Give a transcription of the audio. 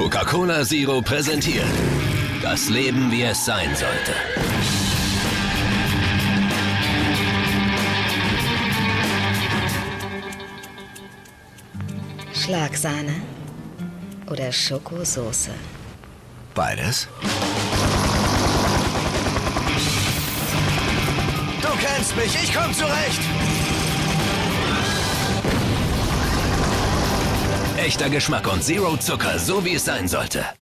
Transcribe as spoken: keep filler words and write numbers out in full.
Coca-Cola Zero präsentiert das Leben, wie es sein sollte. Schlagsahne oder Schokosoße? Beides. Du kennst mich, ich komm zurecht. Echter Geschmack und Zero Zucker, so wie es sein sollte.